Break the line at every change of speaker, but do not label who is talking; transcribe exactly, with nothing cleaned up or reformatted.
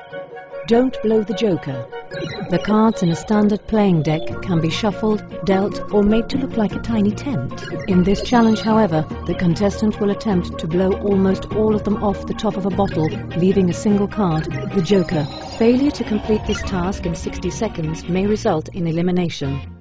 Don't blow the joker. The cards in a standard playing deck can be shuffled, dealt, or made to look like a tiny tent. In this challenge, however, the contestant will attempt to blow almost all of them off the top of a bottle, leaving a single card, the joker. Failure to complete this task in sixty seconds may result in elimination.